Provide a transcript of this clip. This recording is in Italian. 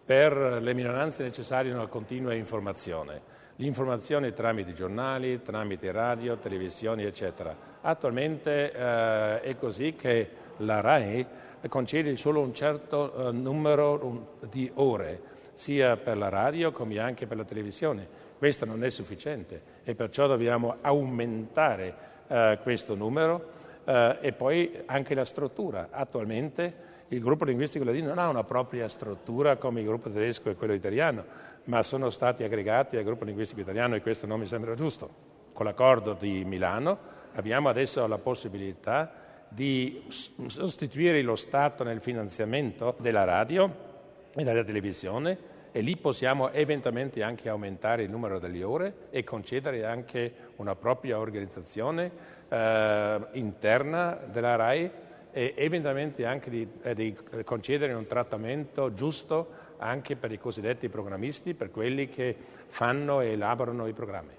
per le minoranze necessarie una continua informazione. L'informazione tramite giornali, tramite radio, televisioni, eccetera. Attualmente è così che la RAI concede solo un certo numero di ore, sia per la radio come anche per la televisione. Questo non è sufficiente e perciò dobbiamo aumentare questo numero e poi anche la struttura. Attualmente il gruppo linguistico ladino non ha una propria struttura come il gruppo tedesco e quello italiano, ma sono stati aggregati al gruppo linguistico italiano e questo non mi sembra giusto. Con l'accordo di Milano abbiamo adesso la possibilità di sostituire lo Stato nel finanziamento della radio e della televisione e lì possiamo eventualmente anche aumentare il numero delle ore e concedere anche una propria organizzazione interna della RAI e eventualmente anche di concedere un trattamento giusto anche per i cosiddetti programmisti, per quelli che fanno e elaborano i programmi.